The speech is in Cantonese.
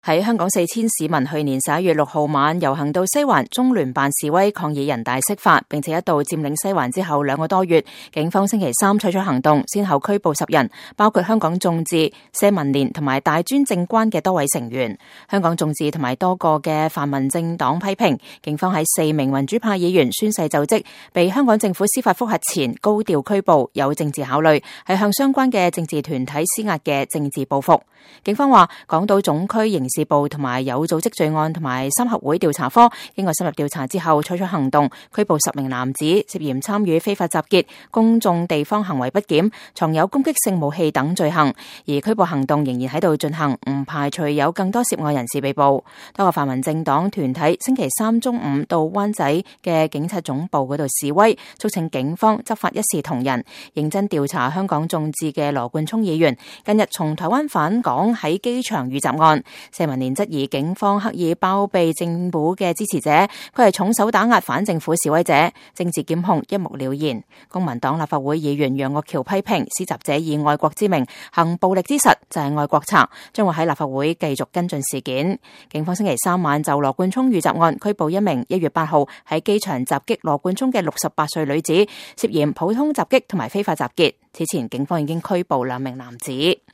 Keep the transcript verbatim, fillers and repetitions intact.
喺香港四千市民去年十一月六號晚遊行到西環中聯辦示威抗議人大釋法，並且一度佔領西環之後兩個多月，警方星期三採取行動，先後拘捕十人，包括香港眾志、社民連同埋大專政關嘅多位成員。香港眾志同埋多個嘅泛民政黨批評警方喺四名民主派議員宣誓就職，被香港政府司法覆核前高調拘捕，有政治考慮，係向相關嘅政治團體施壓嘅政治報復。警方話，港島總區刑事部同埋有組織罪案同埋三合會調查科經過深入調查之後採取行動，拘捕十名男子，涉嫌參與非法集結、公眾地方行為不檢、藏有攻擊性武器等罪行。而拘捕行動仍然喺度進行，唔排除有更多涉案人士被捕。多個泛民政黨團體星期三中午到灣仔嘅警察總部嗰度示威，促請警方執法一視同仁，認真調查香港眾志嘅羅冠聰議員近日從台灣返港喺機場遇襲案。社民連質疑警方刻意包庇政府嘅支持者，佢係重手打壓反政府示威者，政治檢控一目了然。公民黨立法會議員楊岳橋批評施襲者以愛國之名行暴力之實就係愛國賊，將會喺立法會繼續跟進事件。警方星期三晚就羅冠聰遇襲案拘捕一名一月八號喺機場襲擊羅冠聰嘅六十八歲女子，涉嫌普通襲擊同埋非法集結。此前警方已經拘捕兩名男子。